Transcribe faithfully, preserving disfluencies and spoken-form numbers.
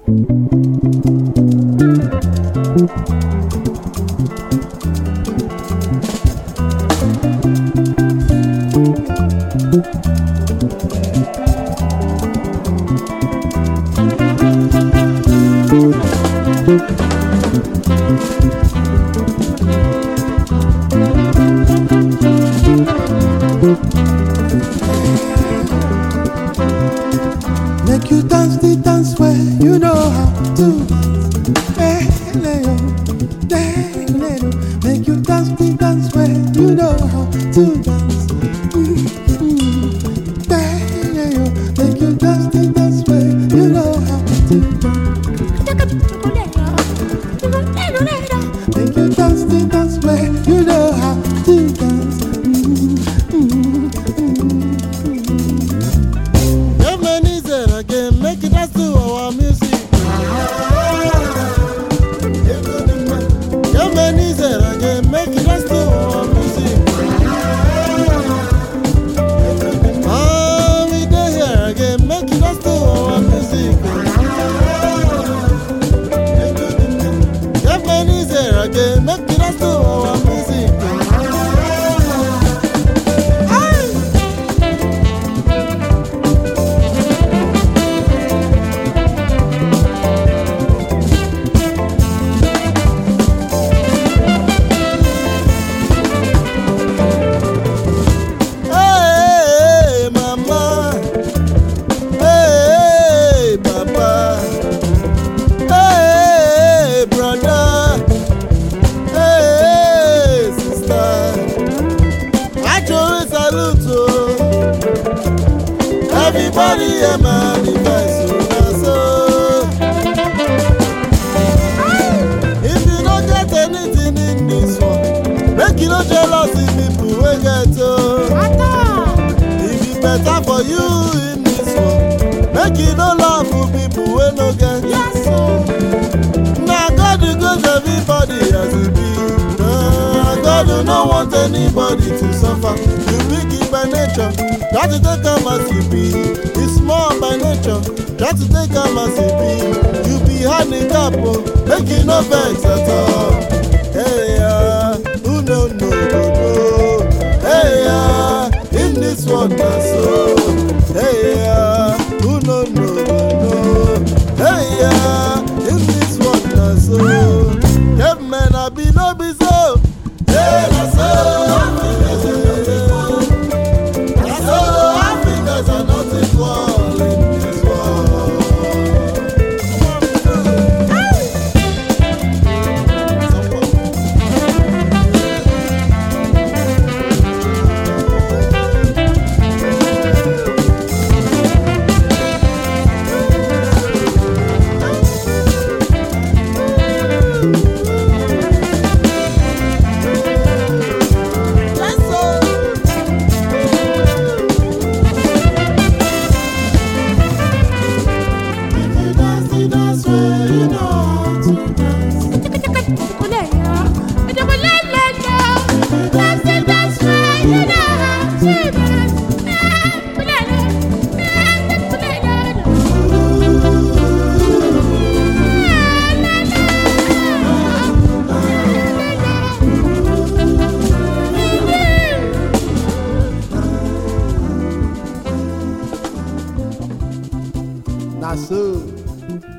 Make you dance the dance where you know how to dance. Hey, Leo, hey, Leo. Make you dance the dance where you know how to dance. Mm-hmm. Hey, Leo. Make you dance the dance where you know how to dance. Make you dance the dance where you know how to dance. Again, make it dance to our music. Come on, is it again? Make it dance to our music. Ah, we do here again. Make it dance to our music. Come on, is it again? Make it dance to our music. Everybody a manifest, so if you don't get anything in this one, make you no jealous if people will get to. If it's better for you in this one, make you no love for people will no get. Now God goes everybody as it be. Uh, God do not want anybody to suffer. You wicked by nature, got to take them as you be. It's small by nature, got to take them as you be. You be handicapped, make you no vex at all. Hey, uh, who no no no no. Hey, uh, in this one that's so. Hey, uh, who no no no no. Hey, uh, in this one that's so. Hey, man, I be no be so. Hey, that's so. Nasceu.